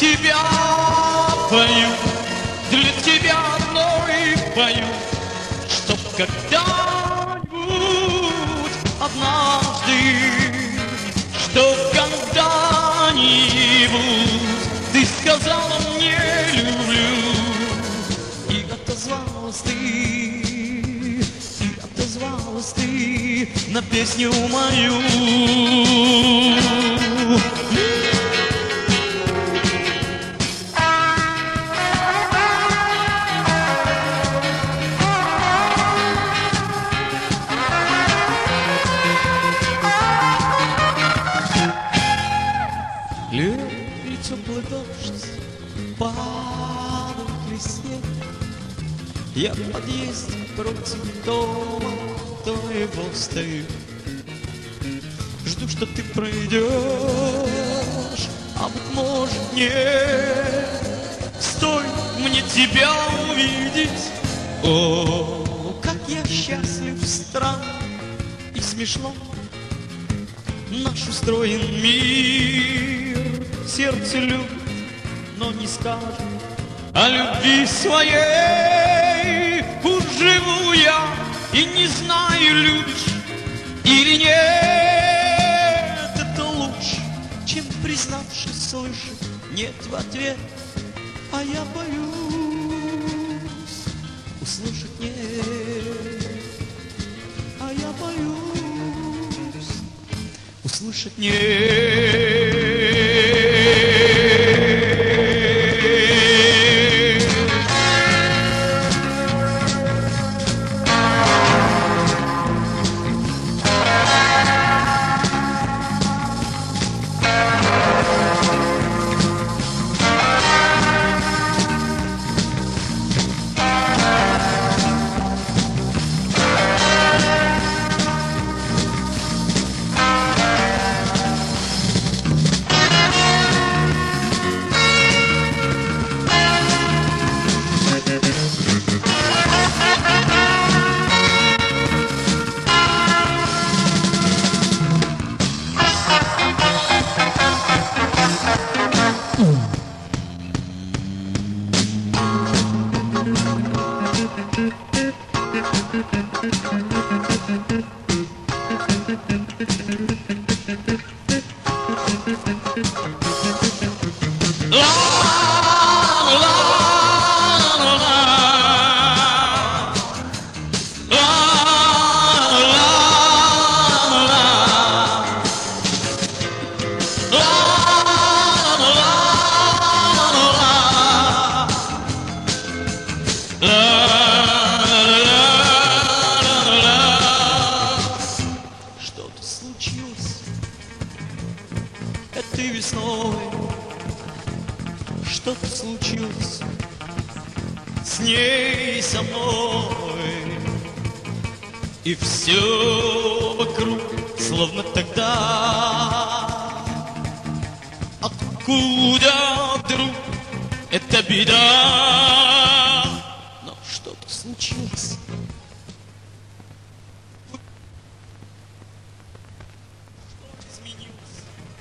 тебя пою, для тебя одной пою, чтоб когда-нибудь однажды, чтоб когда-нибудь ты сказала мне люблю, и отозвалась ты на песню мою. Легкий теплый дождь падает ли снег, я в подъезде против дома твоего стою. Жду, что ты пройдешь, а быть может нет. Стоит мне тебя увидеть, о, как я счастлив, странно и смешно. Наш устроен мир, сердце любит, но не скажет о любви своей. Пусть живу я и не знаю, любишь или нет. Это лучше, чем признавшись, слышать нет в ответ. А я боюсь услышать нет. А я боюсь услышать нет. Что-то случилось этой весной, что-то случилось с ней, со мной, и все вокруг словно тогда. Откуда вдруг эта беда? Но что-то случилось. Что-то изменилось.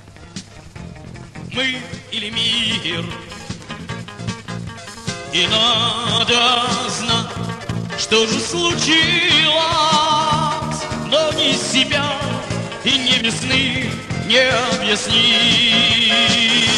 Мы или мир? И надо знать, что же случилось, но ни себя и ни весны не объяснить.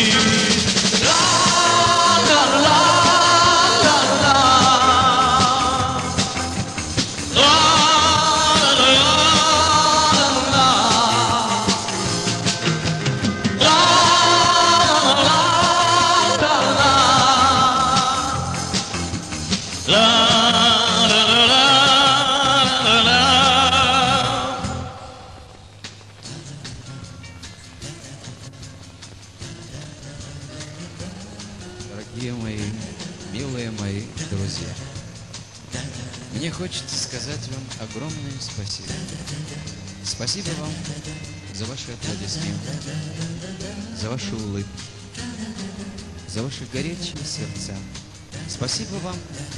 Дорогие мои, милые мои друзья, мне хочется сказать вам огромное спасибо. Спасибо вам за ваши аплодисменты, за ваши улыбки, за ваши горячие сердца. Спасибо вам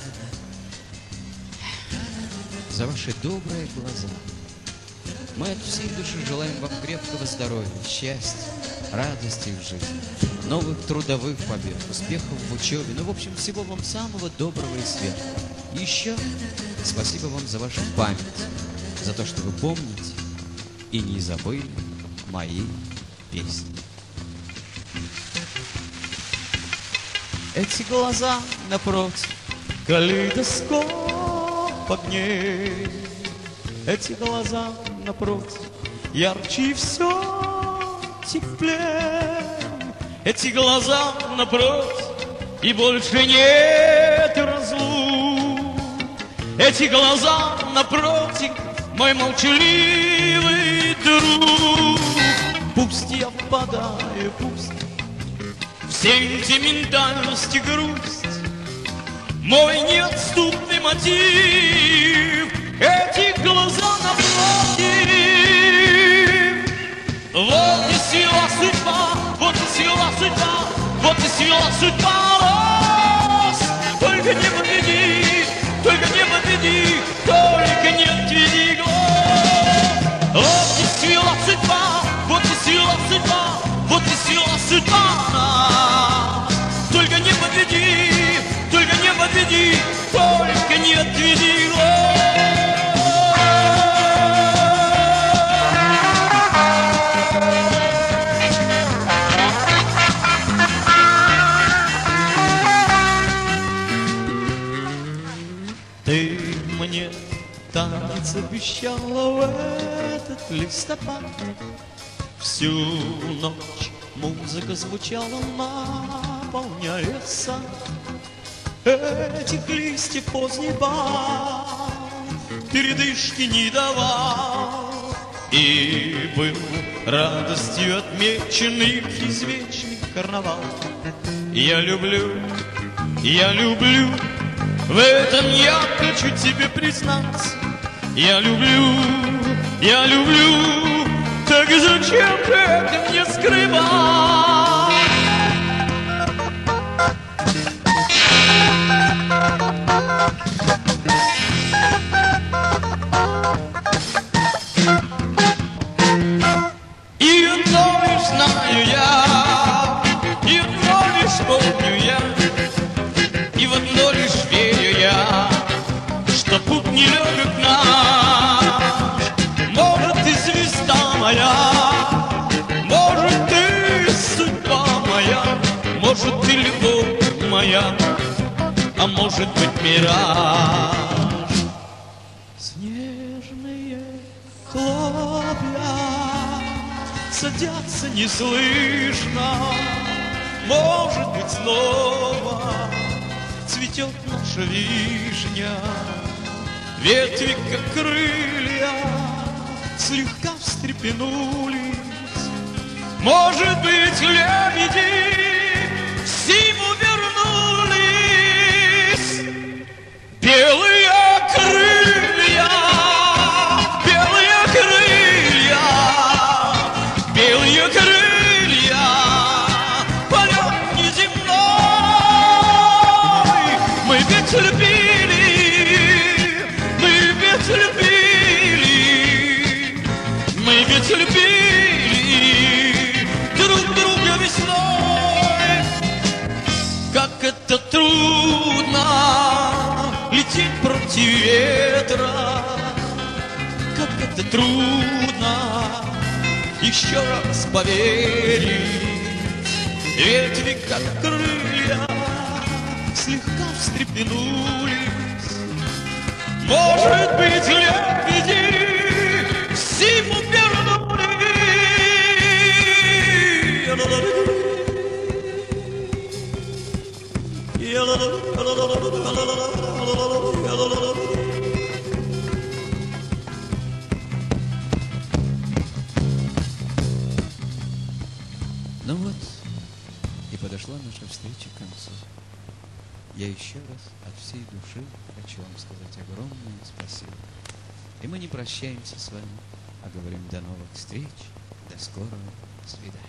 за ваши добрые глаза. Мы от всей души желаем вам крепкого здоровья, счастья, радостей в жизни, новых трудовых побед, успехов в учебе, ну, в общем, всего вам самого доброго и светлого. И еще спасибо вам за вашу память, за то, что вы помните и не забыли мои песни. Эти глаза напротив, калейдоскоп огней. Эти глаза напротив, ярче и все теплее. Эти глаза напротив, и больше нет разлук. Эти глаза напротив, мой молчаливый друг. Пусть я впадаю, пусть в сентиментальность и грусть, мой неотступный мотив. Эти глаза напротив, вот и свела судьба, вот и свела судьба, вот и свела судьба нас. Только не подведи, только не подведи, только не отведи глаз. Вот и свела судьба, вот и свела судьба, вот и свела судьба нас. Только не подведи, только не подведи, только не отведи глаз. Ты мне танец обещала в этот листопад. Всю ночь музыка звучала, наполняя сад. Этих листьев поздний бал передышки не давал, и был радостью отмечен их извечный карнавал. Я люблю, в этом я хочу тебе признаться. Я люблю, так зачем же это мне скрывать? И одно лишь знаю я, и одно лишь помню я, и в одно лишь верю я, что путь нелегок наш. Может, ты звезда моя, может, ты судьба моя, может, ты любовь моя, а может быть, мираж. Снежные хлопья садятся неслышно, может быть, снова цветет наша вишня. Ветви, как крылья, слегка встрепенулись. Может быть, лебеди в зиму вернулись. Белые крылья, белые крылья, белые крылья, полет неземной. Мы ведь любили, мы ведь любили друг друга весной. Как это трудно лететь против ветра, как это трудно еще раз поверить. Ветви, как крылья, слегка встрепенулись. Может быть, лебеди в зиму Ну вот, и подошла наша встреча к концу. Я еще раз от всей души хочу вам сказать огромное спасибо. И мы не прощаемся с вами, а говорим до новых встреч, до скорого свидания.